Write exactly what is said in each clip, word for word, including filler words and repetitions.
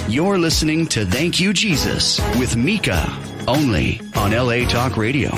You're listening to Thank You, Jesus with Mika, only on L A Talk Radio.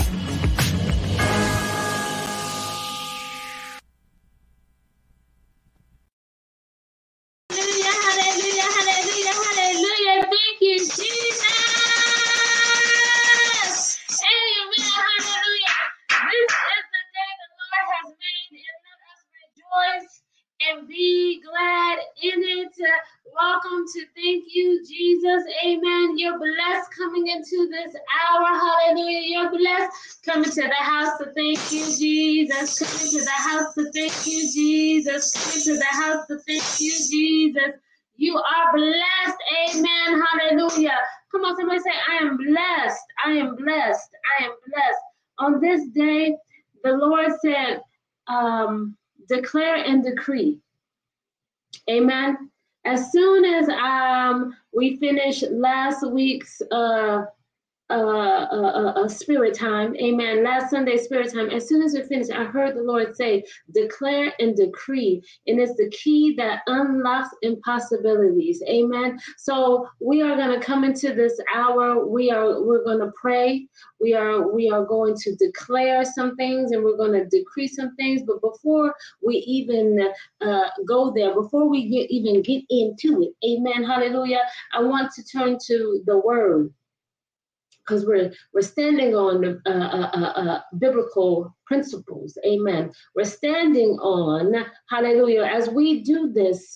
Welcome to Thank You, Jesus. Amen. You're blessed coming into this hour. Hallelujah. You're blessed coming to the house to thank you, Jesus. Coming to the house to thank you, Jesus. Coming to the house to thank you, Jesus. You are blessed. Amen. Hallelujah. Come on, somebody say, I am blessed. I am blessed. I am blessed. On this day, the Lord said, um, declare and decree. Amen. As soon as um, we finished last week's uh, uh, uh, uh, spirit time, amen, last Sunday spirit time, as soon as we finished, I heard the Lord say, declare and decree. And it's the key that unlocks impossibilities, amen. So we are going to come into this hour. We are, we're going to pray. We are, we are going to declare some things and we're going to decree some things. But before we even uh, go there, before we get, even get into it, amen, hallelujah, I want to turn to the word. Because we're we're standing on uh, uh, uh, biblical principles, amen. We're standing on, hallelujah, as we do this,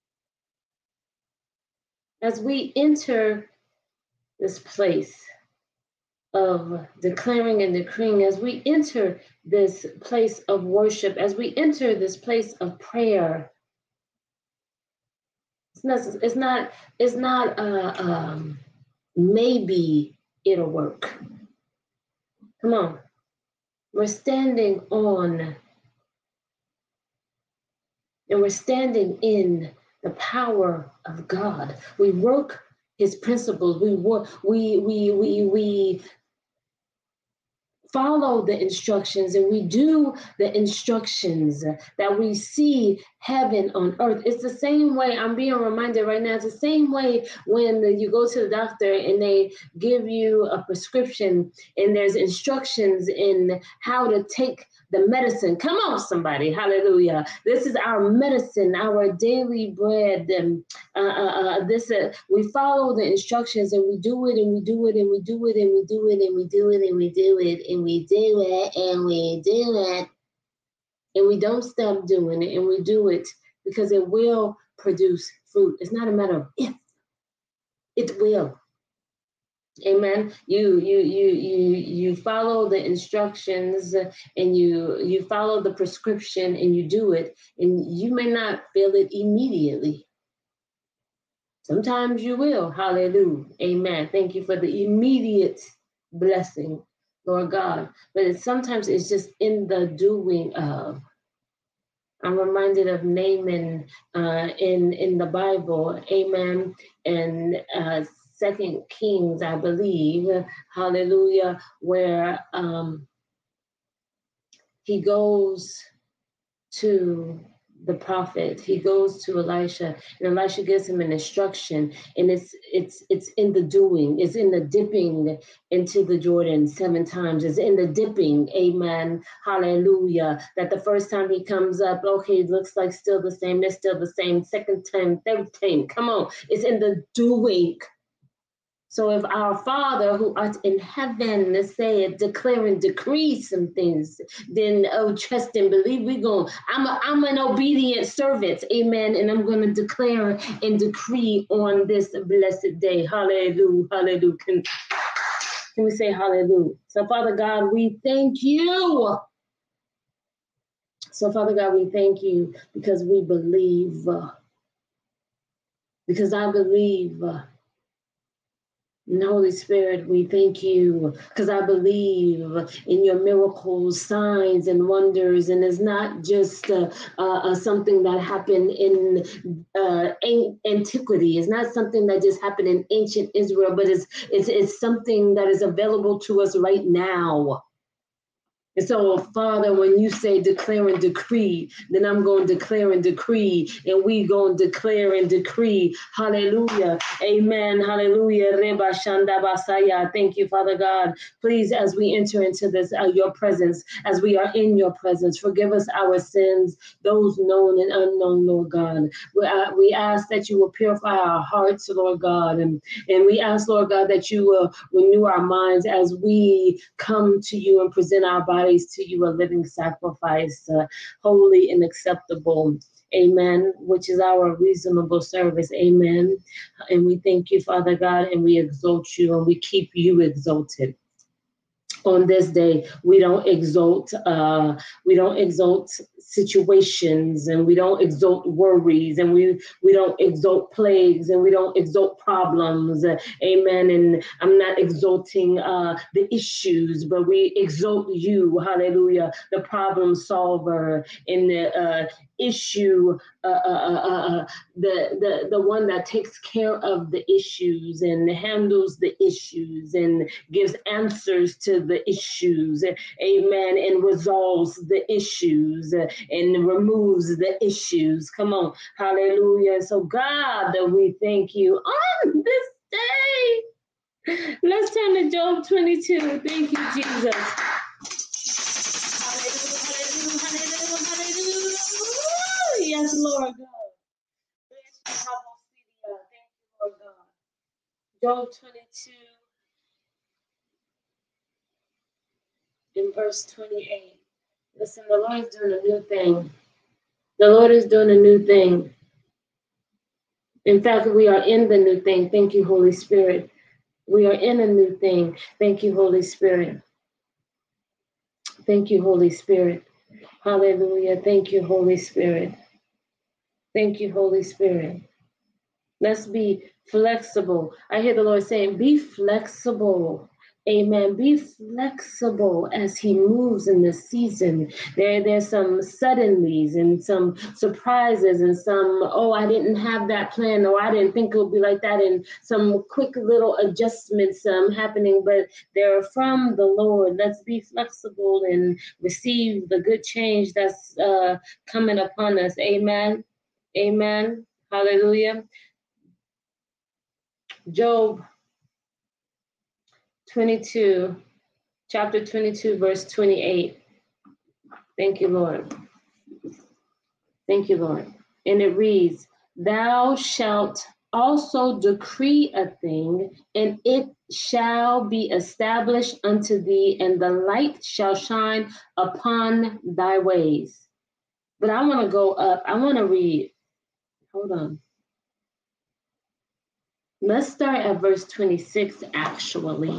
as we enter this place of declaring and decreeing, as we enter this place of worship, as we enter this place of prayer, it's not, it's not, it's not uh, um, maybe it'll work. Come on. We're standing on, and we're standing in the power of God. We work his principles. We work, we, we, we, we follow the instructions and we do the instructions that we see heaven on earth. It's the same way, I'm being reminded right now, it's the same way when you go to the doctor and they give you a prescription and there's instructions in how to take the medicine. Come on, somebody, hallelujah. This is our medicine, our daily bread. And uh, uh, this uh, we follow the instructions and we do it and we do it and we do it and we do it and we do it and we do it and we do it and we do it and we don't stop doing it and we do it because it will produce fruit. It's not a matter of if, it will. Amen. You you you you you follow the instructions and you you follow the prescription and you do it, and you may not feel it immediately. Sometimes you will. Hallelujah. Amen. Thank you for the immediate blessing, Lord God. But it's, sometimes it's just in the doing of. I'm reminded of Naaman uh, in in the Bible. Amen. And uh, Second Kings, I believe, hallelujah, where um, he goes to the prophet, he goes to Elisha, and Elisha gives him an instruction, and it's it's it's in the doing, it's in the dipping into the Jordan seven times, it's in the dipping, amen, hallelujah, that the first time he comes up, okay, it looks like still the same, it's still the same, second time, third time, come on, it's in the doing. So if our Father who art in heaven, let's say it, declare and decree some things, then oh, trust and believe we're going, I'm, a, I'm an obedient servant, amen, and I'm going to declare and decree on this blessed day. Hallelujah, hallelujah. Can, can we say hallelujah? So Father God, we thank you. So Father God, we thank you because we believe, uh, because I believe, uh, And Holy Spirit, we thank you because I believe in your miracles, signs, and wonders. And it's not just uh, uh, something that happened in uh, antiquity. It's not something that just happened in ancient Israel, but it's, it's, it's something that is available to us right now. And so, Father, when you say declare and decree, then I'm going to declare and decree, and we going to declare and decree. Hallelujah. Amen. Hallelujah. Reba shanda basaya. Thank you, Father God. Please, as we enter into this, uh, your presence, as we are in your presence, forgive us our sins, those known and unknown, Lord God. We, uh, we ask that you will purify our hearts, Lord God. And, and we ask, Lord God, that you will renew our minds as we come to you and present our bodies to you, a living sacrifice, uh, holy and acceptable. Amen. Which is our reasonable service. Amen. And we thank you, Father God, and we exalt you and we keep you exalted. On this day, we don't exalt, uh, we don't exalt situations, and we don't exalt worries, and we we don't exalt plagues, and we don't exalt problems. Uh, amen. And I'm not exalting uh, the issues, but we exalt you. Hallelujah, the problem solver in the uh, issue, uh, uh, uh, uh, the the the one that takes care of the issues and handles the issues and gives answers to the issues, amen, and resolves the issues and removes the issues. Come on, hallelujah. So God, we thank you on this day. Let's turn to Job twenty-two. Thank you, Jesus. Hallelujah, hallelujah, hallelujah, hallelujah. Yes, Lord God. Thank you, Lord God. Job twenty-two. In verse twenty-eight. Listen, the Lord is doing a new thing. The Lord is doing a new thing. In fact, we are in the new thing. Thank you, Holy Spirit. We are in a new thing. Thank you, Holy Spirit. Thank you, Holy Spirit. Hallelujah. Thank you, Holy Spirit. Thank you, Holy Spirit. Let's be flexible. I hear the Lord saying, be flexible. Amen. Be flexible as he moves in this season. There, there's some suddenlies and some surprises and some, oh, I didn't have that plan, or I didn't think it would be like that, and some quick little adjustments um, happening, but they're from the Lord. Let's be flexible and receive the good change that's uh, coming upon us. Amen. Amen. Hallelujah. Job twenty-two, chapter twenty-two, verse twenty-eight. Thank you, Lord. Thank you, Lord. And it reads, thou shalt also decree a thing, and it shall be established unto thee, and the light shall shine upon thy ways. But I want to go up. I want to read. Hold on. Let's start at verse twenty-six, actually.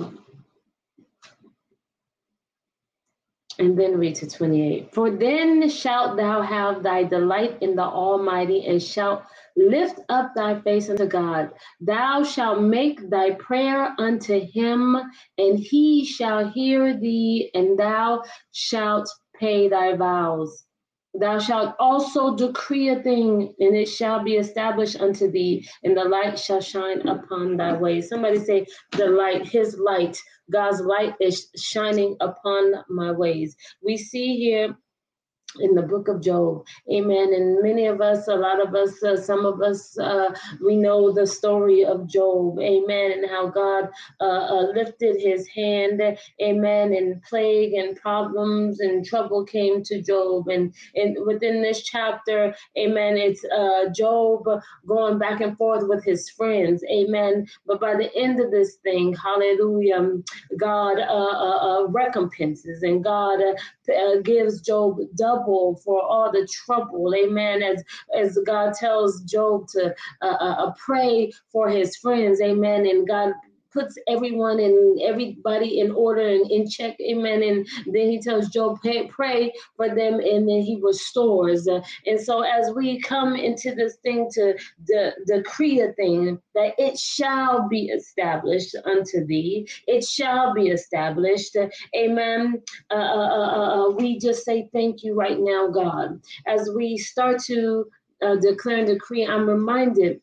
And then read to twenty-eight. For then shalt thou have thy delight in the Almighty, and shalt lift up thy face unto God. Thou shalt make thy prayer unto him, and he shall hear thee, and thou shalt pay thy vows. Thou shalt also decree a thing, and it shall be established unto thee, and the light shall shine upon thy ways. Somebody say, the light, his light, God's light is shining upon my ways. We see here in the book of Job, amen. And many of us, a lot of us, uh, some of us, uh, we know the story of Job, amen, and how God uh, uh, lifted his hand, amen, and plague and problems and trouble came to Job. And, and within this chapter, amen, it's uh, Job going back and forth with his friends, amen. But by the end of this thing, hallelujah, God uh, uh, uh, recompenses, and God uh, uh, gives Job double for all the trouble, amen, as as God tells Job to uh, uh, pray for his friends, amen, and God puts everyone and everybody in order and in check, amen, and then he tells Job, pray, pray for them, and then he restores. Uh, and so as we come into this thing to de- decree a thing, that it shall be established unto thee, it shall be established, uh, amen, uh, uh, uh, we just say thank you right now, God. As we start to uh, declare and decree, I'm reminded,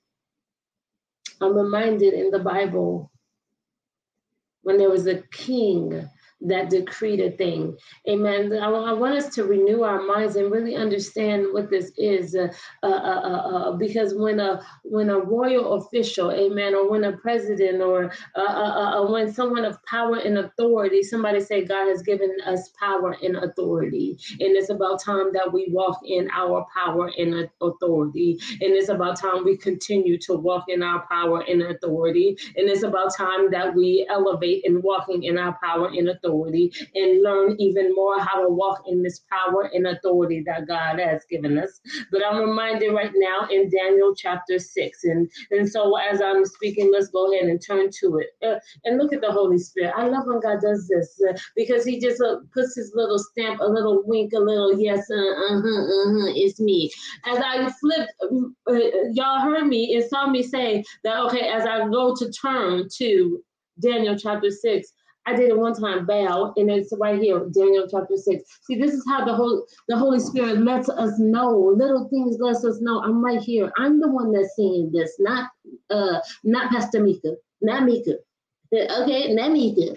I'm reminded in the Bible, when there was a king that decreed a thing. Amen. I, I want us to renew our minds and really understand what this is, uh, uh, uh, uh, because when a when a royal official, amen, or when a president, or uh, uh, uh, when someone of power and authority, somebody say God has given us power and authority, and it's about time that we walk in our power and authority, and it's about time we continue to walk in our power and authority, and it's about time that we elevate in walking in our power and authority and learn even more how to walk in this power and authority that God has given us. But I'm reminded right now in Daniel chapter six, and and so as I'm speaking, let's go ahead and turn to it uh, and look at the Holy Spirit. I love when God does this uh, because he just uh, puts his little stamp, a little wink, a little yes, uh, uh-huh, uh-huh, it's me. As I flipped, uh, y'all heard me and saw me say that, okay, as I go to turn to Daniel chapter six, I did it one time, bow, and it's right here, Daniel chapter six. See, this is how the Holy, the Holy Spirit lets us know, little things lets us know, I'm right here. I'm the one that's saying this, not uh, not Pastor Mika, not Mika. Okay, not Mika.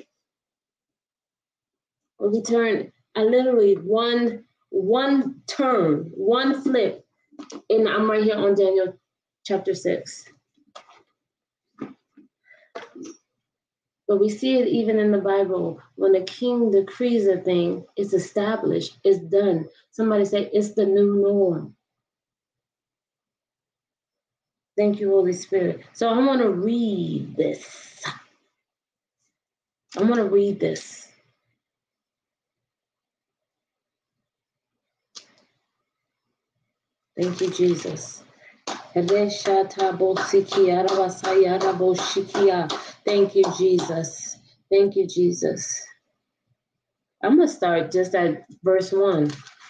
We turn, I literally, one, one turn, one flip, and I'm right here on Daniel chapter six. But we see it even in the Bible. When a king decrees a thing, it's established, it's done. Somebody say, it's the new norm. Thank you, Holy Spirit. So I want to read this. I want to read this. Thank you, Jesus. Thank you, Jesus. Thank you, Jesus. I'm going to start just at verse one.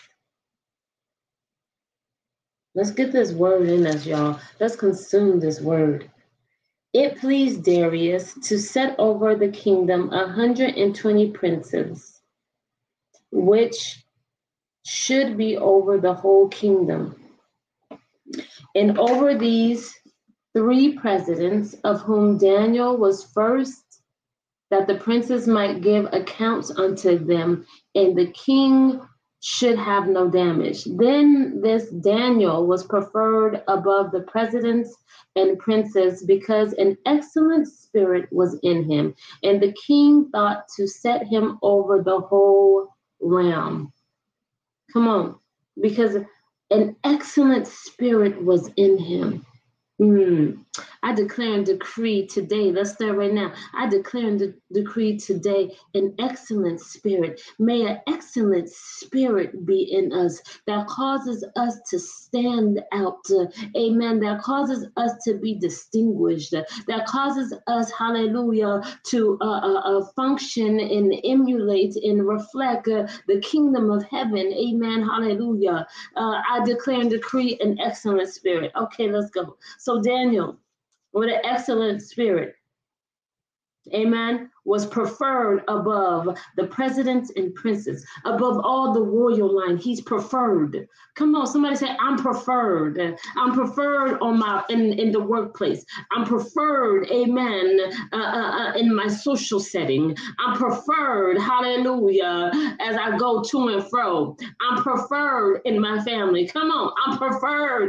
Let's get this word in us, y'all. Let's consume this word. It pleased Darius to set over the kingdom one hundred twenty princes, which should be over the whole kingdom. And over these three presidents, of whom Daniel was first, that the princes might give accounts unto them, and the king should have no damage. Then this Daniel was preferred above the presidents and princes, because an excellent spirit was in him, and the king thought to set him over the whole realm. Come on, because an excellent spirit was in him. Mm. I declare and decree today, let's start right now. I declare and de- decree today an excellent spirit. May an excellent spirit be in us that causes us to stand out. Uh, amen. That causes us to be distinguished. Uh, that causes us, hallelujah, to uh, uh, uh, function and emulate and reflect uh, the kingdom of heaven. Amen. Hallelujah. Uh, I declare and decree an excellent spirit. Okay, let's go. So Daniel, with an excellent spirit, amen, was preferred above the presidents and princes, above all the royal line. He's preferred. Come on, somebody say, I'm preferred. I'm preferred on my in, in the workplace. I'm preferred, amen, uh, uh, in my social setting. I'm preferred, hallelujah, as I go to and fro. I'm preferred in my family. Come on, I'm preferred.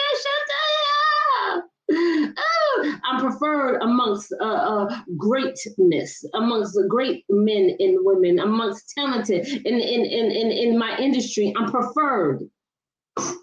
Oh, I'm preferred amongst uh, uh, greatness, amongst the great men and women, amongst talented in, in, in, in, in my industry. I'm preferred. I'm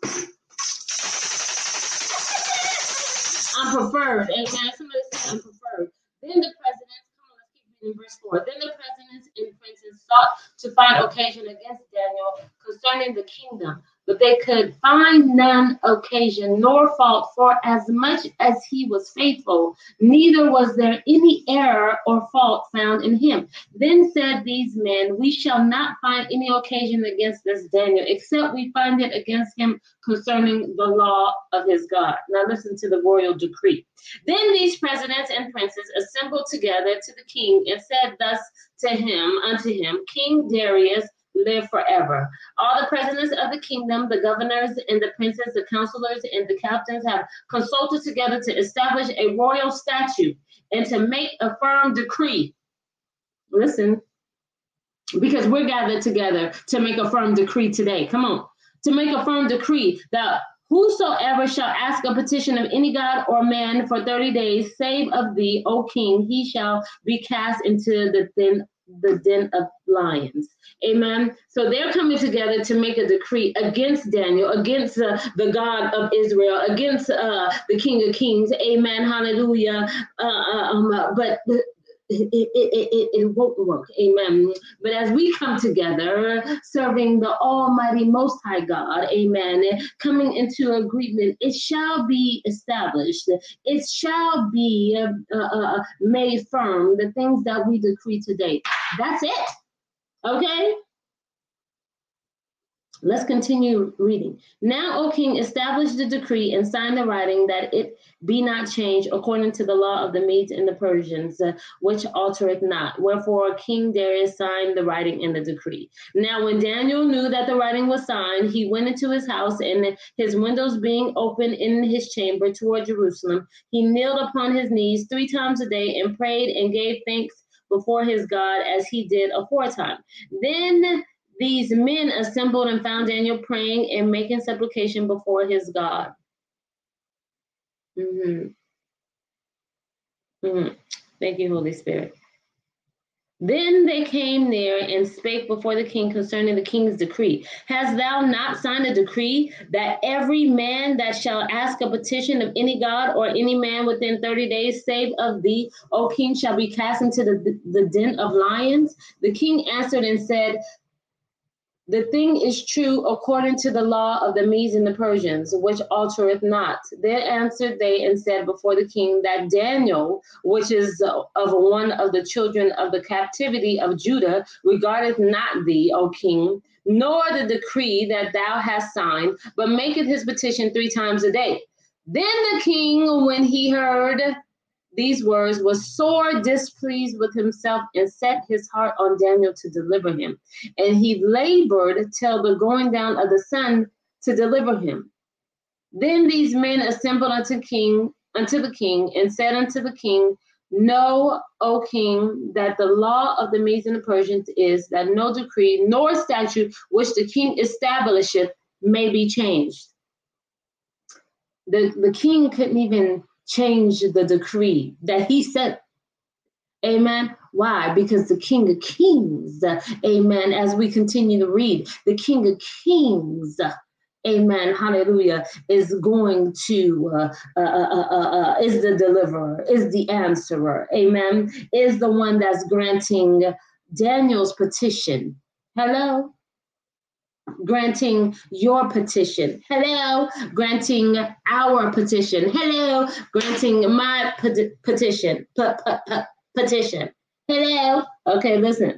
preferred. Amen. Somebody say I'm preferred. Then the presidents, come on, let's keep reading verse four. Then the presidents and princes sought to find occasion against Daniel concerning the kingdom, but they could find none occasion nor fault, for as much as he was faithful, neither was there any error or fault found in him. Then said these men, we shall not find any occasion against this Daniel, except we find it against him concerning the law of his God. Now listen to the royal decree. Then these presidents and princes assembled together to the king and said thus to him, unto him, King Darius, live forever. All the presidents of the kingdom, the governors and the princes, the counselors and the captains have consulted together to establish a royal statute and to make a firm decree. Listen, because we're gathered together to make a firm decree today. Come on, to make a firm decree that whosoever shall ask a petition of any god or man for thirty days, save of thee, O king, he shall be cast into the den, the den of lions. Amen. So they're coming together to make a decree against Daniel, against uh, the God of Israel, against uh, the King of Kings. Amen. Hallelujah. Uh, um, uh, but It, it, it, it, it won't work. Amen. But as we come together, serving the Almighty Most High God, amen, coming into agreement, it shall be established. It shall be uh, uh, made firm, the things that we decree today. That's it. Okay? Let's continue reading. Now, O king, establish the decree and sign the writing that it be not changed according to the law of the Medes and the Persians, uh, which altereth not. Wherefore King Darius signed the writing and the decree. Now, when Daniel knew that the writing was signed, he went into his house, and his windows being open in his chamber toward Jerusalem, he kneeled upon his knees three times a day and prayed and gave thanks before his God as he did aforetime. Then these men assembled and found Daniel praying and making supplication before his God. Mm-hmm. Mm-hmm. Thank you, Holy Spirit. Then they came near and spake before the king concerning the king's decree. Hast thou not signed a decree that every man that shall ask a petition of any god or any man within thirty days, save of thee, O king, shall be cast into the, the den of lions? The king answered and said, the thing is true according to the law of the Medes and the Persians, which altereth not. Then answered they and said before the king that Daniel, which is of one of the children of the captivity of Judah, regardeth not thee, O king, nor the decree that thou hast signed, but maketh his petition three times a day. Then the king, when he heard these words, was sore displeased with himself and set his heart on Daniel to deliver him. And he labored till the going down of the sun to deliver him. Then these men assembled unto king, unto the king, and said unto the king, Know, O king, that the law of the Medes and the Persians is that no decree nor statute which the king establisheth may be changed. The, the king couldn't even change the decree that he sent. Amen. Why? Because the King of Kings, uh, amen, as we continue to read, the King of Kings, uh, amen, hallelujah, is going to, uh, uh, uh, uh, uh, is the deliverer, is the answerer, amen, is the one that's granting Daniel's petition. Hello? Granting your petition. Hello. Granting our petition. Hello. Granting my pet- petition. P- p- p- petition. Hello. Okay, listen.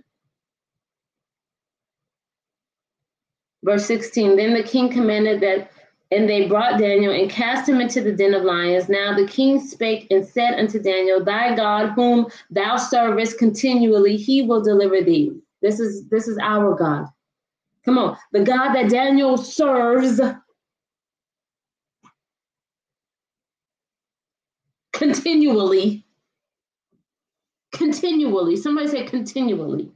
Verse sixteen. Then the king commanded that, and they brought Daniel and cast him into the den of lions. Now the king spake and said unto Daniel, Thy God, whom thou servest continually, he will deliver thee. This is this is our God. Come on, the God that Daniel serves continually, continually, somebody say continually,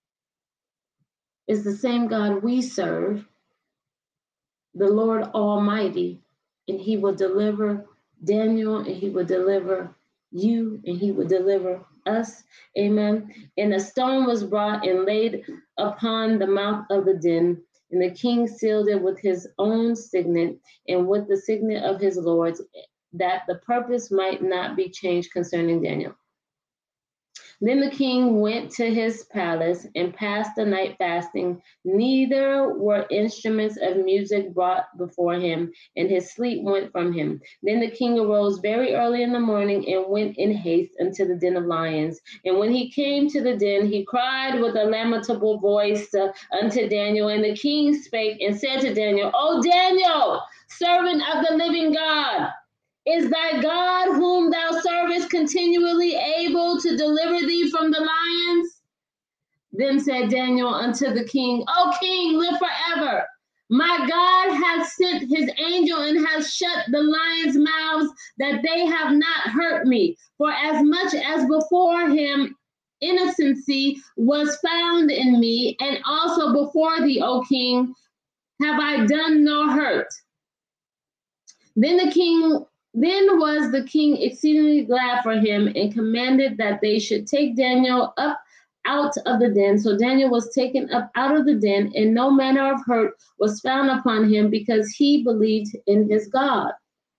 is the same God we serve, the Lord Almighty, and he will deliver Daniel, and he will deliver you, and he will deliver us. Amen. And a stone was brought and laid upon the mouth of the den, and the king sealed it with his own signet and with the signet of his lords, that the purpose might not be changed concerning Daniel. Then the king went to his palace and passed the night fasting. Neither were instruments of music brought before him, and his sleep went from him. Then the king arose very early in the morning and went in haste unto the den of lions. And when he came to the den, he cried with a lamentable voice uh, unto Daniel. And the king spake and said to Daniel, O Daniel, servant of the living God, is thy God whom thou servest continually able to deliver thee from the lions? Then said Daniel unto the king, O king, live forever. My God hath sent his angel and hath shut the lions' mouths, that they have not hurt me. For as much as before him innocency was found in me, and also before thee, O king, have I done no hurt. Then the king, then was the king exceedingly glad for him, and commanded that they should take Daniel up out of the den. So Daniel was taken up out of the den, and no manner of hurt was found upon him, because he believed in his God.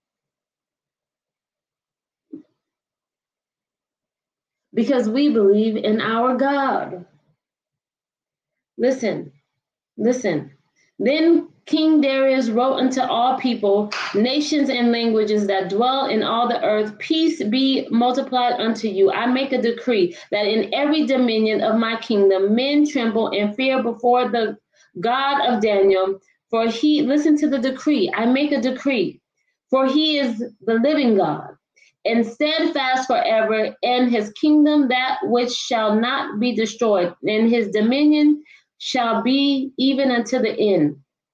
Because we believe in our God. Listen, listen. Then King Darius wrote unto all people, nations, and languages that dwell in all the earth, peace be multiplied unto you. I make a decree that in every dominion of my kingdom men tremble and fear before the God of Daniel. For he, listen to the decree, I make a decree, for he is the living God, and steadfast forever, and his kingdom that which shall not be destroyed, and his dominion shall be even unto the end.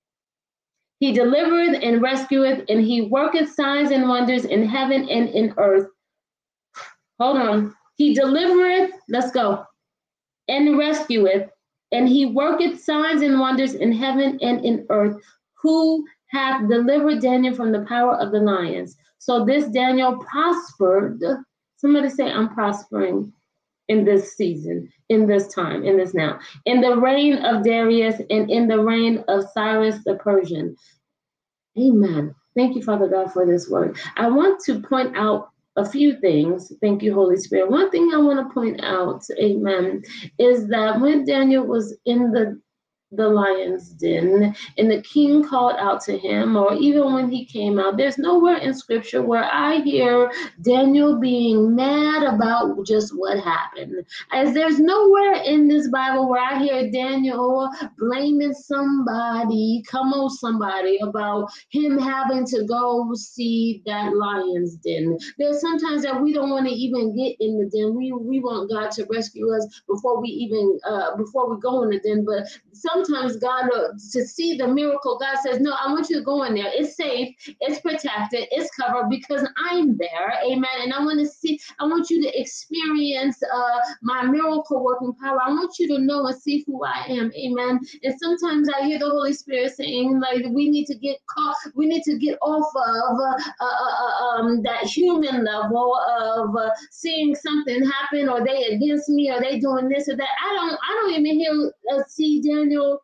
He delivereth and rescueth, and he worketh signs and wonders in heaven and in earth. Hold on. He delivereth, let's go, and rescueth, and he worketh signs and wonders in heaven and in earth, who hath delivered Daniel from the power of the lions. So this Daniel prospered. Somebody say, I'm prospering in this season, in this time, in this now. In the reign of Darius and in the reign of Cyrus the Persian. Amen. Thank you, Father God, for this word. I want to point out a few things. Thank you, Holy Spirit. One thing I want to point out, amen, is that when Daniel was in the the lion's den and the king called out to him, or even when he came out, there's nowhere in scripture where I hear Daniel being mad about just what happened. As there's nowhere in this Bible where I hear Daniel blaming somebody, come on somebody, about him having to go see that lion's den. There's sometimes that we don't want to even get in the den. We we want God to rescue us before we even uh before we go in the den. But some Sometimes God, uh, to see the miracle, God says, no, I want you to go in there. It's safe, it's protected, it's covered because I'm there. Amen. And I want to see, I want you to experience uh, my miracle working power. I want you to know and see who I am. Amen. And sometimes I hear the Holy Spirit saying, like, we need to get caught, we need to get off of uh, uh, uh, um, that human level of uh, seeing something happen, or they against me, or they doing this or that. I don't, I don't even hear, uh, see Daniel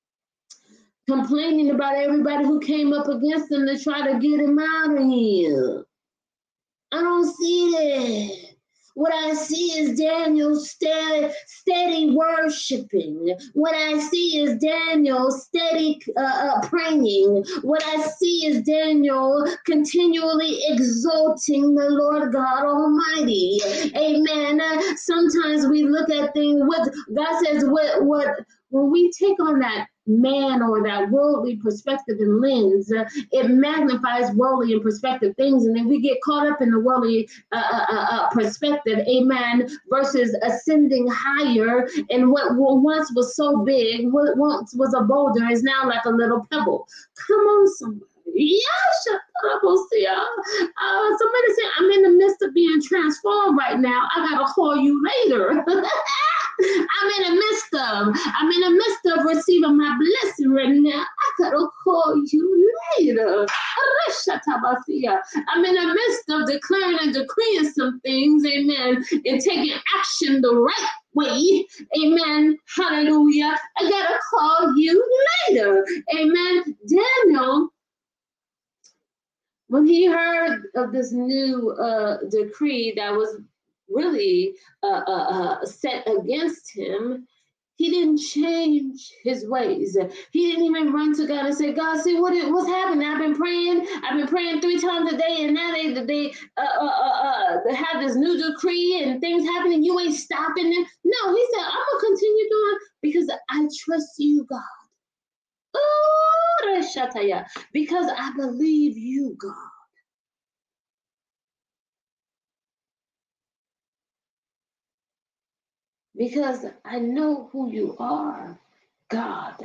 complaining about everybody who came up against him to try to get him out of here. I don't see that. What I see is Daniel steady, steady worshiping. What I see is Daniel steady uh, uh, praying. What I see is Daniel continually exalting the Lord God Almighty. Amen. Uh, sometimes we look at things, what God says, what, what, when we take on that man or that worldly perspective and lens, uh, it magnifies worldly and perspective things, and then we get caught up in the worldly uh, uh, uh, perspective, amen, versus ascending higher, and what once was so big, what once was a boulder is now like a little pebble. Come on, somebody. Yeah, shut up, Hosea. Uh, somebody said, I'm in the midst of being transformed right now. I gotta call you later. I'm in the midst of, I'm in the midst of receiving my blessing right now. I gotta call you later. I'm in the midst of declaring and decreeing some things, amen, and taking action the right way, amen, hallelujah. I gotta call you later, amen. Daniel, when he heard of this new uh, decree that was really uh, uh, uh, set against him, he didn't change his ways. He didn't even run to God and say, God, see what it, what's happening? I've been praying. I've been praying three times a day, and now they they uh, uh, uh, uh, they have this new decree and things happening. You ain't stopping them. No, he said, I'm gonna continue doing because I trust you, God. Oh, because I believe you, God. Because I know who you are, God,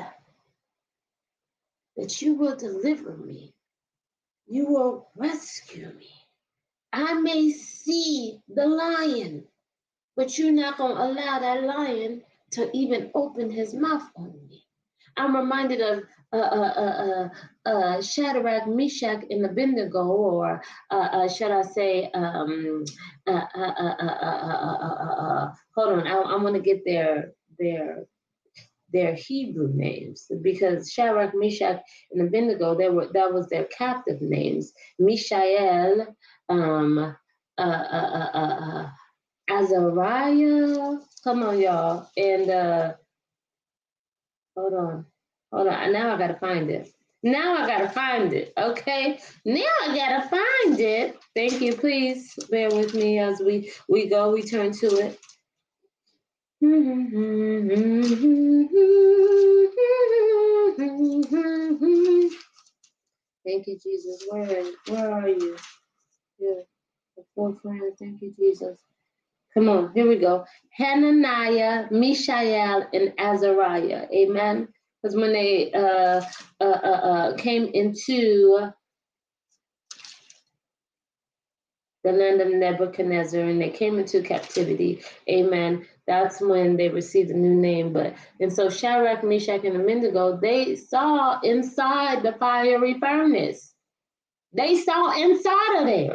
that you will deliver me. You will rescue me. I may see the lion, but you're not going to allow that lion to even open his mouth on me. I'm reminded of uh, uh, uh, uh, uh, Shadrach, Meshach, and Abednego, or uh, uh, should I say, um, uh, uh, uh, uh, uh, uh, uh, hold on, I, I want to get their their their Hebrew names, because Shadrach, Meshach, and Abednego, they were that was their captive names. Mishael, um, uh, uh, uh, uh, uh, Azariah, come on, y'all, and uh, hold on. Hold on. Now I gotta find it. Now I gotta find it. Okay. Now I gotta find it. Thank you. Please bear with me as we we go. We turn to it. Thank you, Jesus. Where are you? Where are you? Yeah. The four friends. Thank you, Jesus. Come on. Here we go. Hananiah, Mishael, and Azariah. Amen. Because when they uh, uh, uh, uh, came into the land of Nebuchadnezzar and they came into captivity, amen, that's when they received a new name. But and so Shadrach, Meshach, and Abednego, they saw inside the fiery furnace. They saw inside of there.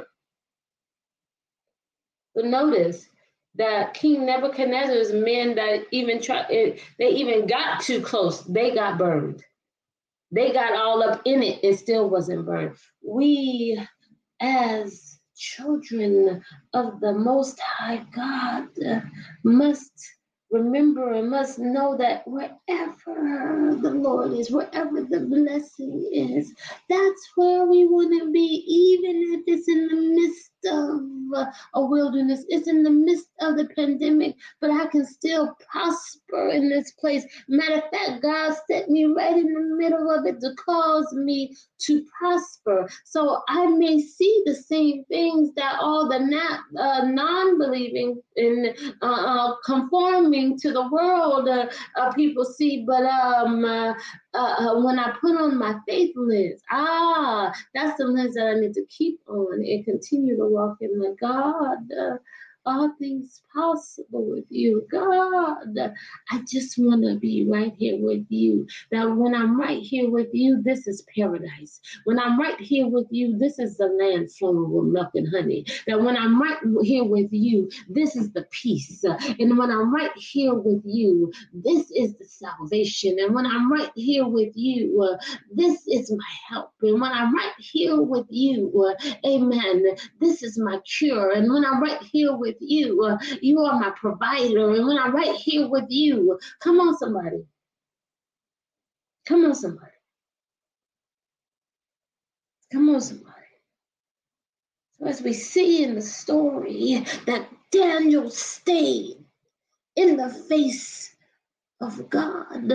But notice that King Nebuchadnezzar's men that even tried, they even got too close, they got burned. They got all up in it, it still wasn't burned. We, as children of the Most High God, must remember and must know that wherever the Lord is, wherever the blessing is, that's where we want to be, even if it's in the midst of a wilderness, it's in the midst of the pandemic, but I can still prosper in this place. Matter of fact, God set me right in the middle of it to cause me to prosper. So I may see the same things that all the not, uh, non-believing and uh, uh, conforming to the world uh, uh, people see, but um, uh, uh, when I put on my faith lens, ah, that's the lens that I need to keep on and continue to walk in the God. Uh, all things possible with you, God. I just want to be right here with you. That when I'm right here with you, this is paradise. When I'm right here with you, this is the land flowing with milk and honey. That when I'm right here with you, this is the peace. And when I'm right here with you, this is the salvation. And when I'm right here with you, uh, this is my help. And when I'm right here with you, uh, amen, this is my cure. And when I'm right here with you, uh, you are my provider. And when I'm right here with you, come on, somebody. Come on, somebody. Come on, somebody. So as we see in the story that Daniel stayed in the face of God,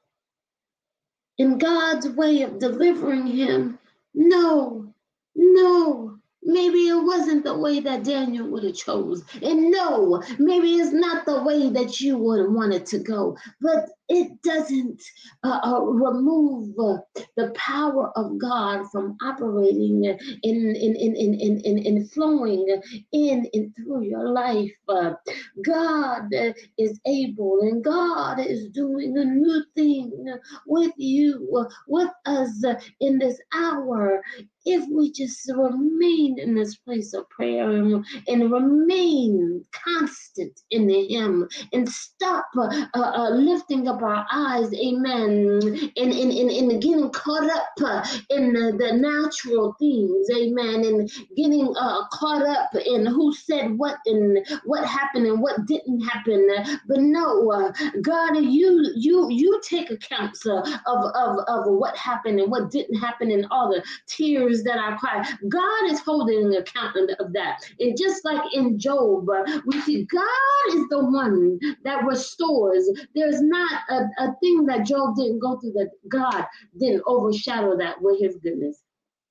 in God's way of delivering him, no, no, maybe it wasn't the way that Daniel would have chose. And no, maybe it's not the way that you would have wanted to go. But it doesn't uh, uh, remove uh, the power of God from operating in, in, in, in, in, in, in flowing in and through your life. Uh, God is able, and God is doing a new thing with you, with us in this hour. If we just remain in this place of prayer and, and remain constant in Him and stop uh, uh, lifting up our eyes, amen, and, and, and, and getting caught up uh, in the, the natural things, amen, and getting uh, caught up in who said what and what happened and what didn't happen. But no, uh, God, you you you take accounts uh, of, of, of what happened and what didn't happen and all the tears that I cried. God is holding an account of that. And just like in Job, uh, we see God is the one that restores. There's not a, a thing that Job didn't go through that God didn't overshadow that with His goodness.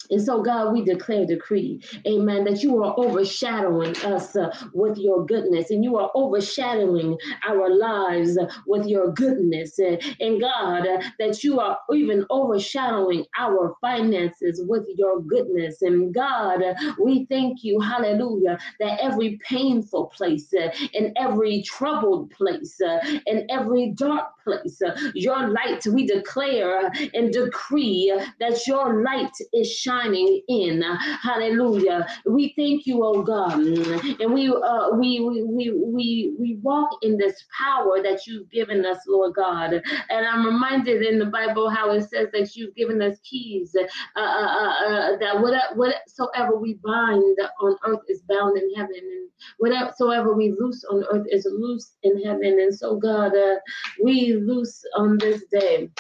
And so, God, we declare, decree, amen, that you are overshadowing us uh, with your goodness, and you are overshadowing our lives uh, with your goodness. Uh, and God, uh, that you are even overshadowing our finances with your goodness. And God, uh, we thank you, hallelujah, that every painful place, uh, in every troubled place, uh, in every dark place, uh, your light, we declare and decree that your light is shining in. Hallelujah. We thank you, oh God. And we uh we we we we, we walk in this power that you've given us, Lord God. And I'm reminded in the Bible how it says that you've given us keys, uh, uh, uh, that whatever, whatsoever we bind on earth is bound in heaven, and whatsoever we loose on earth is loose in heaven. And so, God, uh, we loose on this day.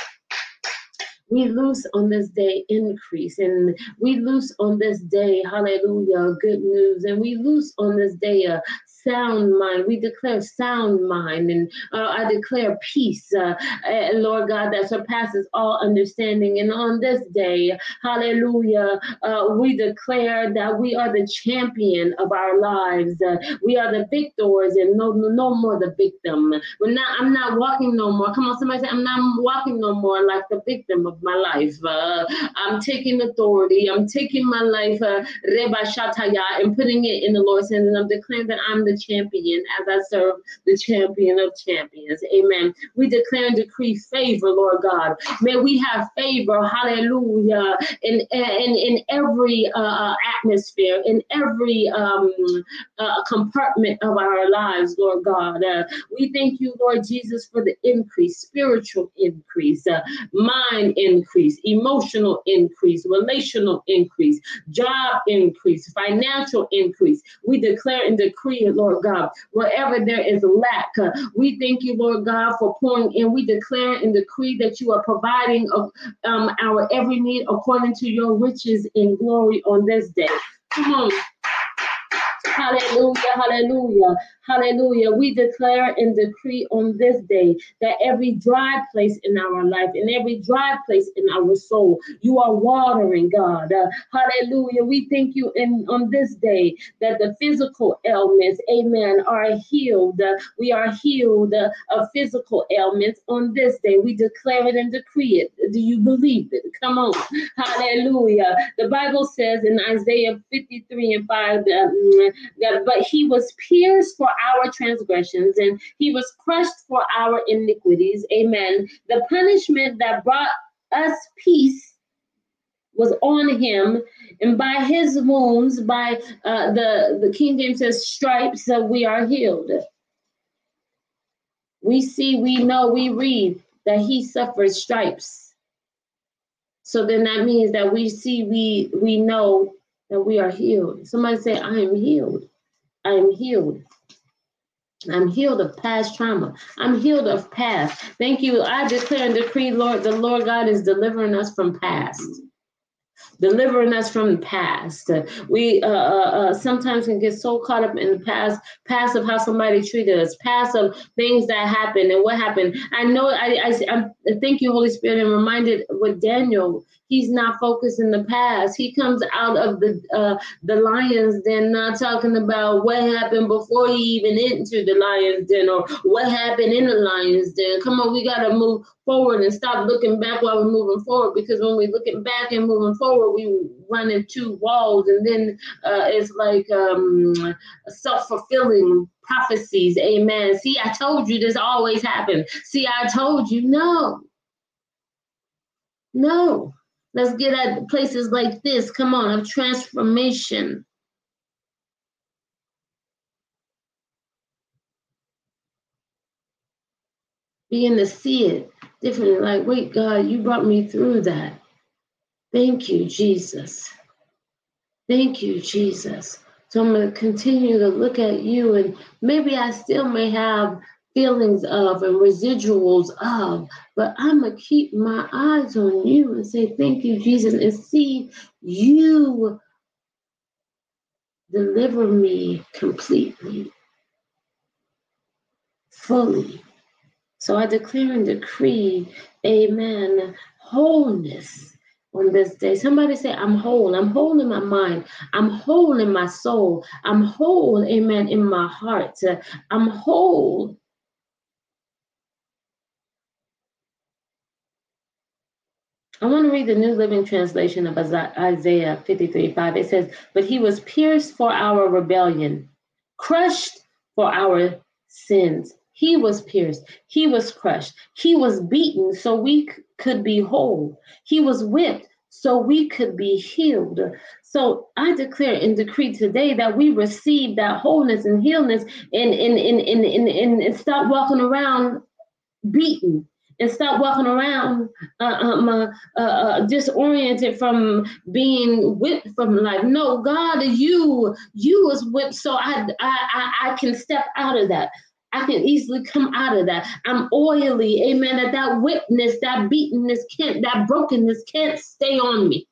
We loose on this day increase, and we loose on this day, hallelujah, good news, and we loose on this day a sound mind. We declare sound mind, and uh, I declare peace, uh, uh, Lord God, that surpasses all understanding. And on this day, hallelujah, uh, we declare that we are the champion of our lives. Uh, we are the victors, and no, no more the victim. We're not. I'm not walking no more. Come on, somebody say, I'm not walking no more like the victim of my life. Uh, I'm taking authority. I'm taking my life, uh, Reba Shataya, and putting it in the Lord's hands. And I'm declaring that I'm the champion as I serve the champion of champions. Amen. We declare and decree favor, Lord God. May we have favor, hallelujah, in in, in every uh, atmosphere, in every um, uh, compartment of our lives, Lord God. Uh, we thank you, Lord Jesus, for the increase, spiritual increase, uh, mind increase, emotional increase, relational increase, job increase, financial increase. We declare and decree it, Lord God. Wherever there is lack, uh, we thank you, Lord God, for pouring in. We declare and decree that you are providing uh, um, our every need according to your riches in glory on this day. Come on. Hallelujah, hallelujah, hallelujah. We declare and decree on this day that every dry place in our life, and every dry place in our soul, you are watering, God. Uh, hallelujah. We thank you in on this day that the physical ailments, amen, are healed. Uh, we are healed uh, of physical ailments on this day. We declare it and decree it. Do you believe it? Come on. Hallelujah. The Bible says in Isaiah fifty-three and five, um, that, but he was pierced for our transgressions, and he was crushed for our iniquities. Amen. The punishment that brought us peace was on him, and by his wounds, by uh, the, the King James says stripes, uh, we are healed. We see, we know, we read that he suffered stripes. So then that means that we see, we we know that we are healed. Somebody say, I am healed. I am healed. I'm healed of past trauma. I'm healed of past. Thank you. I declare and decree, Lord, the Lord God is delivering us from past. Delivering us from the past. We uh, uh, uh, sometimes can get so caught up in the past, past of how somebody treated us, past of things that happened and what happened. I know, I, I, I thank you, Holy Spirit, and reminded with Daniel, he's not focused in the past. He comes out of the uh, the lion's den, not talking about what happened before he even entered the lion's den or what happened in the lion's den. Come on, we got to move forward and stop looking back while we're moving forward, because when we're looking back and moving forward, we run into walls, and then uh, it's like um, self-fulfilling prophecies. Amen. See, I told you this always happened. See, I told you. No. No. Let's get at places like this. Come on, of transformation. Begin to see it differently. Like, wait, God, you brought me through that. Thank you, Jesus. Thank you, Jesus. So I'm going to continue to look at you, and maybe I still may have feelings of and residuals of, but I'm going to keep my eyes on you and say, thank you, Jesus, and see you deliver me completely, fully. So I declare and decree, amen, wholeness, on this day. Somebody say, I'm whole. I'm whole in my mind. I'm whole in my soul. I'm whole, amen, in my heart. I'm whole. I want to read the New Living Translation of Isaiah fifty-three five. It says, but he was pierced for our rebellion, crushed for our sins. He was pierced. He was crushed. He was beaten so we c- could be whole. He was whipped so we could be healed. So I declare and decree today that we receive that wholeness and healness and, and, and, and, and, and, and stop walking around beaten and stop walking around uh, um, uh, uh, uh, disoriented from being whipped from life. No, God, you you was whipped, so I, I I I can step out of that. I can easily come out of that. I'm oily, amen. That that whippedness, that beatenness can't, that brokenness can't stay on me.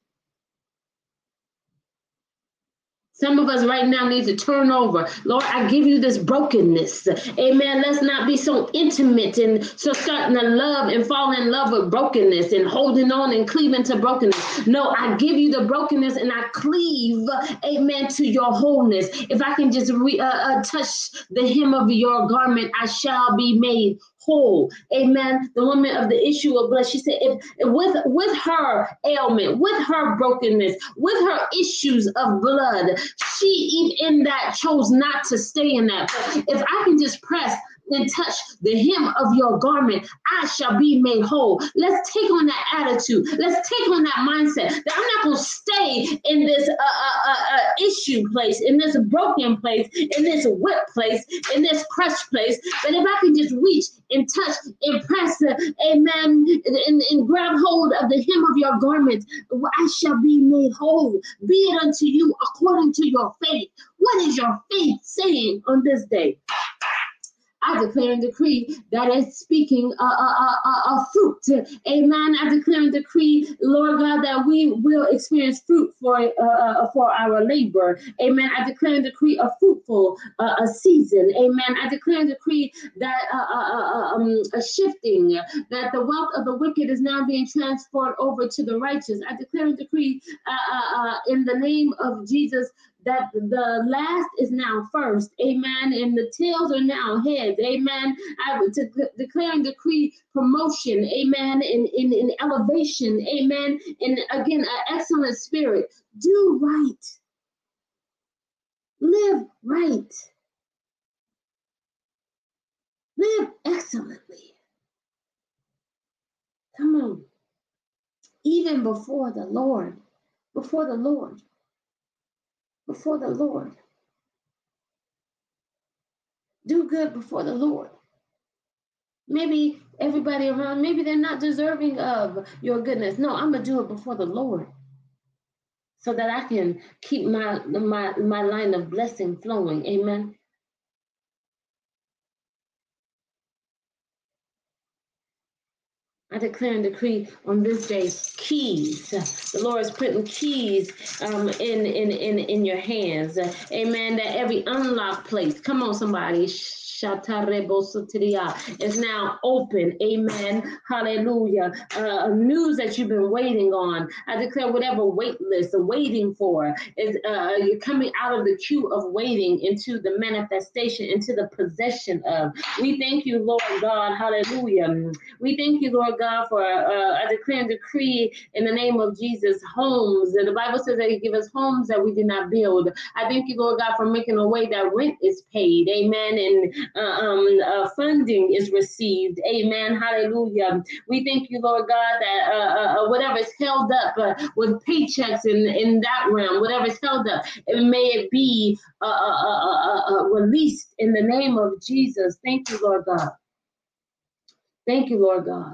Some of us right now need to turn over. Lord, I give you this brokenness. Amen. Let's not be so intimate and so starting to love and fall in love with brokenness and holding on and cleaving to brokenness. No, I give you the brokenness and I cleave, amen, to your wholeness. If I can just re, uh, uh, touch the hem of your garment, I shall be made whole. Amen. The woman of the issue of blood, she said, if, if with, with her ailment, with her brokenness, with her issues of blood, she even in that chose not to stay in that. But if I can just press and touch the hem of your garment, I shall be made whole. Let's take on that attitude. Let's take on that mindset that I'm not going to stay in this uh, uh, uh, uh, issue place, in this broken place, in this whip place, in this crushed place. But if I can just reach and touch and press, uh, amen, and, and grab hold of the hem of your garment, I shall be made whole. Be it unto you according to your faith. What is your faith saying on this day? I declare and decree that it's speaking a, a, a, a fruit. Amen. I declare and decree, Lord God, that we will experience fruit for uh, for our labor. Amen. I declare and decree a fruitful uh, a season. Amen. I declare and decree that uh, uh, um, a shifting, that the wealth of the wicked is now being transferred over to the righteous. I declare and decree uh, uh, uh, in the name of Jesus that the last is now first, amen, and the tails are now heads, amen. I would de- declare and decree promotion, amen, in, in, in elevation, amen, and again, an excellent spirit. Do right. Live right. Live excellently. Come on. Even before the Lord, before the Lord, before the Lord. Do good before the Lord. Maybe everybody around, maybe they're not deserving of your goodness. No, I'm going to do it before the Lord so that I can keep my, my, my line of blessing flowing. Amen. I declare and decree on this day keys. The Lord is putting keys um, in, in, in, in your hands. Amen. That every unlocked place, come on, somebody, is now open. Amen. Hallelujah. Uh, news that you've been waiting on. I declare whatever wait list or waiting for is uh, you're coming out of the queue of waiting into the manifestation, into the possession of. We thank you, Lord God. Hallelujah. We thank you, Lord God, for uh, I declare and decree in the name of Jesus, homes. And the Bible says that He give us homes that we did not build. I thank you, Lord God, for making a way that rent is paid. Amen. And uh, um, uh, funding is received. Amen. Hallelujah. We thank you, Lord God, that uh, uh, whatever is held up uh, with paychecks in, in that realm, whatever is held up, it may it be uh, uh, uh, uh, uh, released in the name of Jesus. Thank you, Lord God. Thank you, Lord God.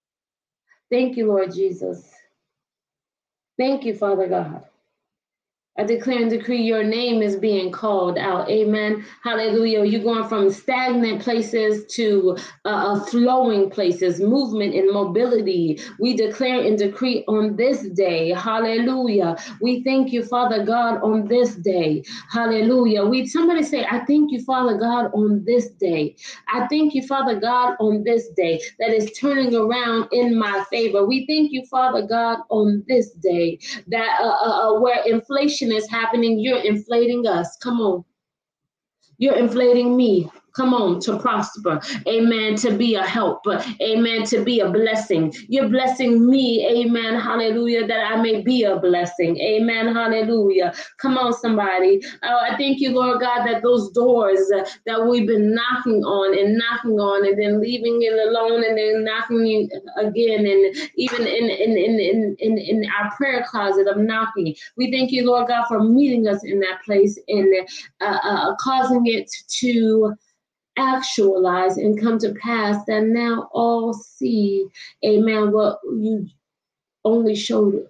Thank you, Lord Jesus. Thank you, Father God. I declare and decree your name is being called out. Amen. Hallelujah. You're going from stagnant places to uh, flowing places, movement and mobility. We declare and decree on this day. Hallelujah. We thank you, Father God, on this day. Hallelujah. We somebody say, I thank you, Father God, on this day. I thank you, Father God, on this day that is turning around in my favor. We thank you, Father God, on this day that uh, uh, where inflation is happening, you're inflating us. Come on. You're inflating me. Come on, to prosper. Amen. To be a help. Amen. To be a blessing. You're blessing me. Amen. Hallelujah. That I may be a blessing. Amen. Hallelujah. Come on, somebody. Oh, I thank you, Lord God, that those doors uh, that we've been knocking on and knocking on and then leaving it alone and then knocking again. And even in, in, in, in, in, in our prayer closet of knocking. We thank you, Lord God, for meeting us in that place and uh, uh, causing it to actualize and come to pass, that now all see, amen, what you only showed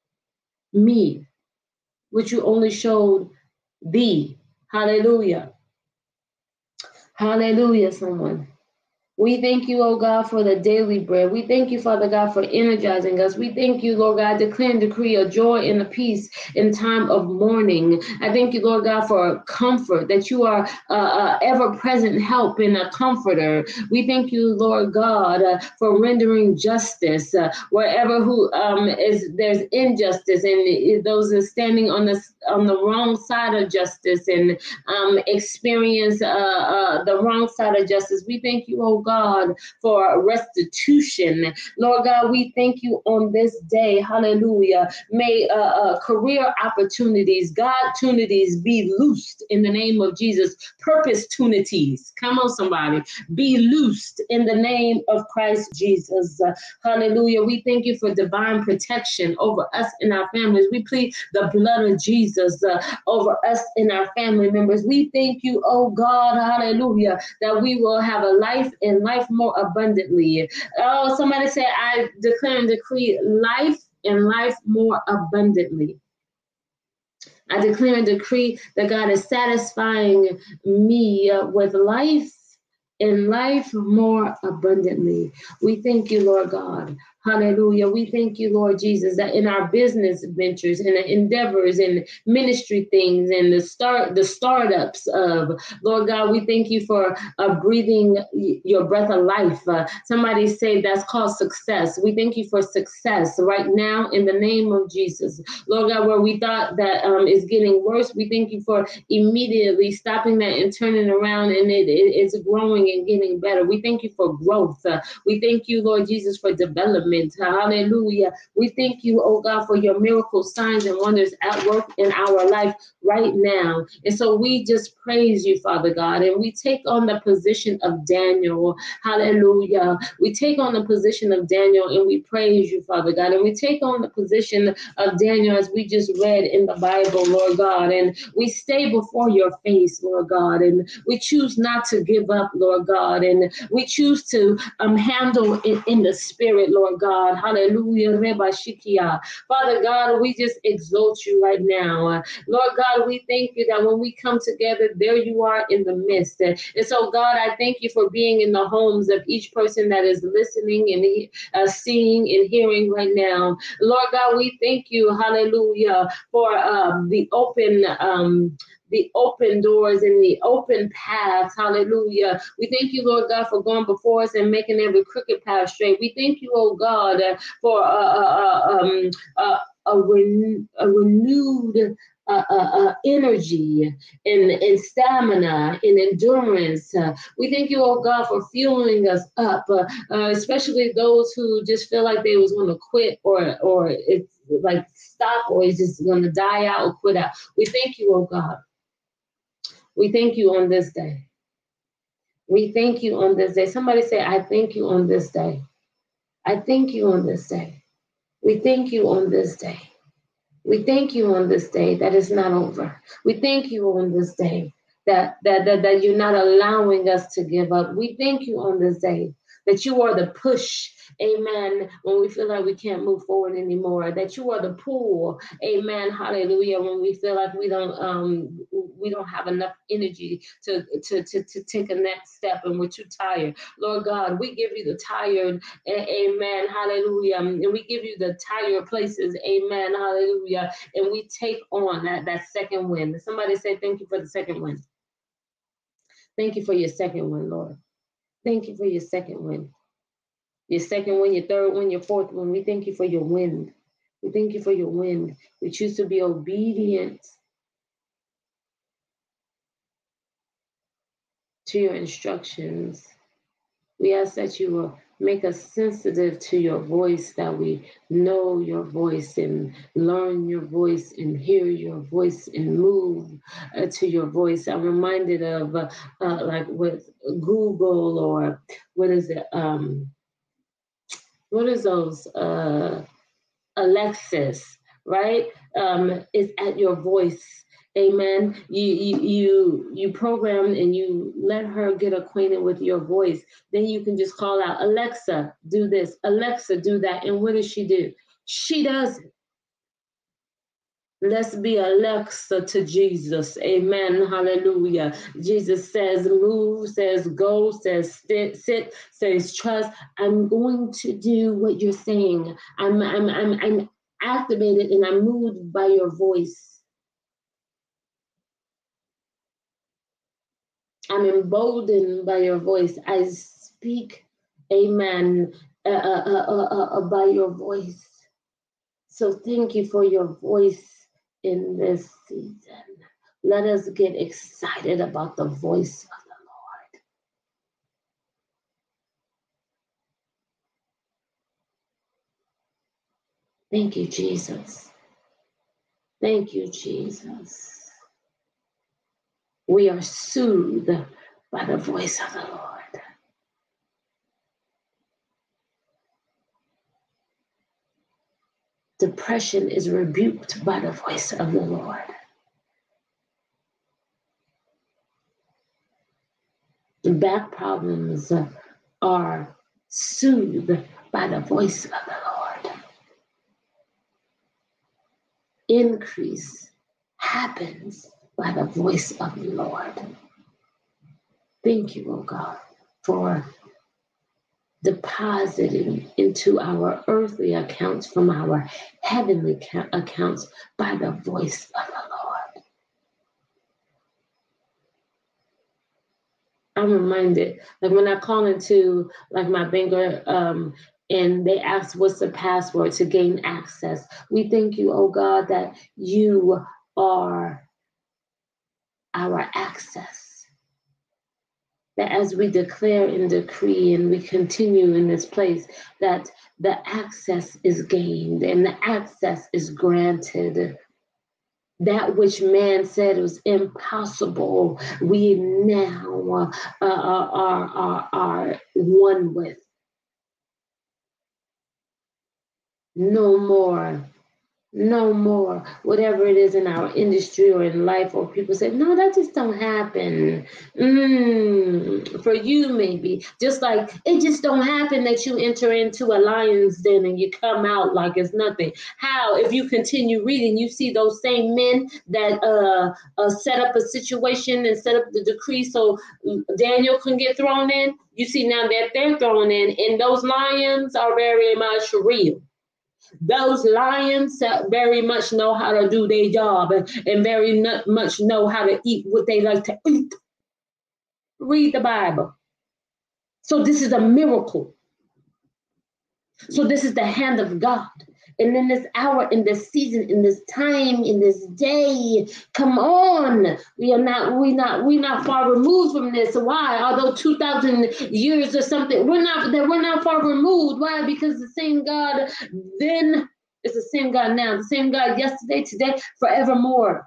me, what you only showed thee. Hallelujah. Hallelujah, someone. We thank you, oh God, for the daily bread. We thank you, Father God, for energizing us. We thank you, Lord God, declare and decree a joy and a peace in time of mourning. I thank you, Lord God, for comfort, that you are uh, uh, ever-present help and a comforter. We thank you, Lord God, uh, for rendering justice uh, wherever who um, is there's injustice and those are standing on the on the wrong side of justice and um, experience uh, uh, the wrong side of justice. We thank you, oh God, for restitution. Lord God, we thank you on this day. Hallelujah. May uh, uh, career opportunities, God-tunities be loosed in the name of Jesus. Purpose-tunities, come on somebody, be loosed in the name of Christ Jesus. Uh, hallelujah. We thank you for divine protection over us and our families. We plead the blood of Jesus uh, over us and our family members. We thank you, oh God, hallelujah, that we will have a life and life more abundantly. Oh, somebody say, I declare and decree life and life more abundantly. I declare and decree that God is satisfying me uh, with life and life more abundantly. We thank you, Lord God. Hallelujah. We thank you, Lord Jesus, that in our business ventures and the endeavors and ministry things and the start, the startups of, Lord God, we thank you for uh, breathing your breath of life. Uh, somebody say that's called success. We thank you for success right now in the name of Jesus. Lord God, where we thought that um, is getting worse, we thank you for immediately stopping that and turning around and it, it, it's growing and getting better. We thank you for growth. Uh, we thank you, Lord Jesus, for development. Hallelujah. We thank you, oh God, for your miracle signs and wonders at work in our life right now. And so we just praise you, Father God, and we take on the position of Daniel. Hallelujah. We take on the position of Daniel and we praise you, Father God, and we take on the position of Daniel as we just read in the Bible, Lord God, and we stay before your face, Lord God, and we choose not to give up, Lord God, and we choose to um, handle it in the spirit, Lord God. Hallelujah. Reba Shikia. Father God, we just exalt you right now. Uh, Lord God, we thank you that when we come together, there you are in the midst. And, and so, God, I thank you for being in the homes of each person that is listening and uh, seeing and hearing right now. Lord God, we thank you, hallelujah, for um, the open um, the open doors and the open paths. Hallelujah. We thank you, Lord God, for going before us and making every crooked path straight. We thank you, oh God, uh, for uh, uh, um, uh, a, ren- a renewed uh, uh, uh, energy and, and stamina and endurance. Uh, we thank you, oh God, for fueling us up, uh, uh, especially those who just feel like they was going to quit or, or it's like stop or is just going to die out or quit out. We thank you, oh God. We thank you on this day. We thank you on this day. Somebody say, I thank you on this day. I thank you on this day. We thank you on this day. We thank you on this day that it's not over. We thank you on this day that, that, that, that you're not allowing us to give up. We thank you on this day. that you are the push, amen, when we feel like we can't move forward anymore, that you are the pull, amen, hallelujah, when we feel like we don't um we don't have enough energy to to to, to take a next step and we're too tired. Lord God, we give you the tired, amen, hallelujah, and we give you the tired places, amen, hallelujah, and we take on that, that second wind. Somebody say thank you for the second wind. Thank you for your second wind, Lord. Thank you for your second wind. Your second wind, your third wind, your fourth wind. We thank you for your wind. We thank you for your wind. We choose to be obedient to your instructions. We ask that you will make us sensitive to your voice, that we know your voice and learn your voice and hear your voice and move uh, to your voice. I'm reminded of uh, uh, like with Google, or what is it? Um, what is those? Uh, Alexis, right? Um, is at your voice. Amen. You, you you you program and you let her get acquainted with your voice. Then you can just call out, Alexa, do this. Alexa, do that. And what does she do? She does it. Let's be Alexa to Jesus. Amen. Hallelujah. Jesus says move, says go, says sit, sit, says trust. I'm going to do what you're saying. I'm I'm I'm I'm activated and I'm moved by your voice. I'm emboldened by your voice. I speak, amen, uh, uh, uh, uh, uh, by your voice. So thank you for your voice in this season. Let us get excited about the voice of the Lord. Thank you, Jesus. Thank you, Jesus. We are soothed by the voice of the Lord. Depression is rebuked by the voice of the Lord. The back problems are soothed by the voice of the Lord. Increase happens by the voice of the Lord. Thank you, oh God, for depositing into our earthly accounts from our heavenly accounts by the voice of the Lord. I'm reminded, like when I call into like my banker, um, and they ask what's the password to gain access. We thank you, oh God, that you are our access. That as we declare and decree and we continue in this place, that the access is gained and the access is granted. That which man said was impossible, we now uh, are, are, are one with. No more. No more, whatever it is in our industry or in life, or people say, no, that just don't happen. Mm, for you, maybe. Just like it just don't happen that you enter into a lion's den and you come out like it's nothing. How? If you continue reading, you see those same men that uh, uh, set up a situation and set up the decree so Daniel can get thrown in. You see now that they're thrown in, and those lions are very much real. Those lions very much know how to do their job and, and very not much know how to eat what they like to eat. Read the Bible. So this is a miracle. So this is the hand of God. And in this hour, in this season, in this time, in this day, come on. We are not, we not, we not far removed from this. Why? Although two thousand years or something, we're not, that we're not far removed. Why? Because the same God then is the same God now, the same God yesterday, today, forevermore.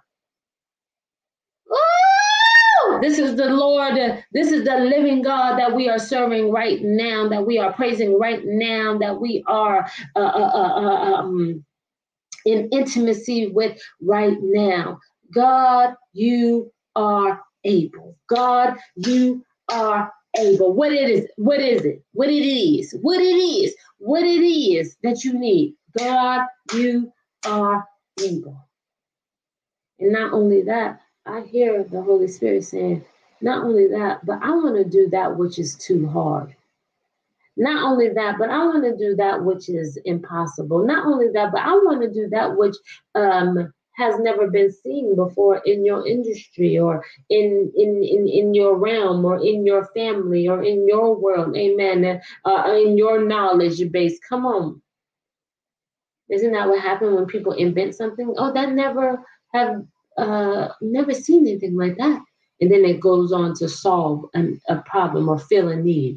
Woo! This is the Lord, this is the living God that we are serving right now, that we are praising right now, that we are uh, uh, uh, um, in intimacy with right now. God, you are able. God, you are able. What it is, what is it? What it is, what it is, what it is that you need. God, you are able. And not only that, I hear the Holy Spirit saying, not only that, but I want to do that which is too hard. Not only that, but I want to do that which is impossible. Not only that, but I want to do that which um, has never been seen before in your industry or in, in, in, in your realm or in your family or in your world. Amen. Uh, in your knowledge base. Come on. Isn't that what happened when people invent something? Oh, that never have uh, never seen anything like that. And then it goes on to solve an, a problem or fill a need.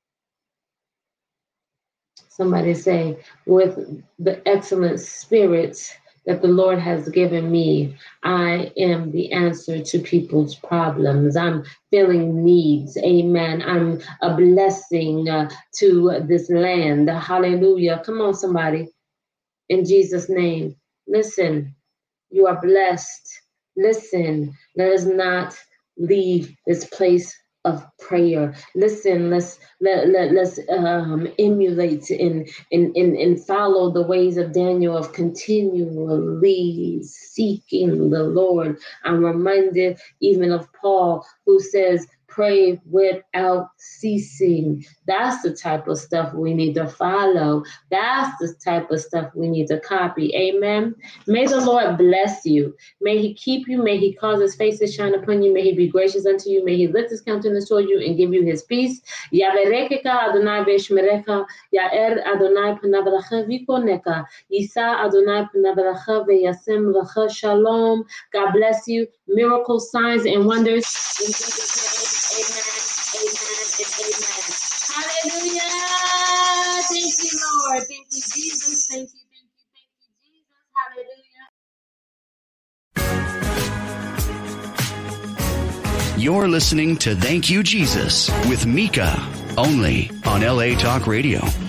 Somebody say, with the excellent spirit that the Lord has given me, I am the answer to people's problems. I'm filling needs. Amen. I'm a blessing uh, to this land. Hallelujah. Come on, somebody. In Jesus' name. Listen, you are blessed. Listen, let us not leave this place of prayer. Listen, let's let, let let's um, emulate and, and and and follow the ways of Daniel of continually seeking the Lord. I'm reminded even of Paul, who says, pray without ceasing. That's the type of stuff we need to follow. That's the type of stuff we need to copy. Amen. May the Lord bless you. May he keep you. May he cause his face to shine upon you. May he be gracious unto you. May he lift his countenance toward you and give you his peace. Yaverekeka Adonai veshmereka. Yaer Adonai panavracha vikoneka. Yisa Adonai panavracha veyasem racha shalom. God bless you. Miracles, signs, and wonders. In Jesus' name, amen, amen, and amen. Hallelujah. Thank you, Lord. Thank you, Jesus. Thank you, thank you, thank you, Jesus. Hallelujah. You're listening to Thank You, Jesus with Mika, only on L A Talk Radio.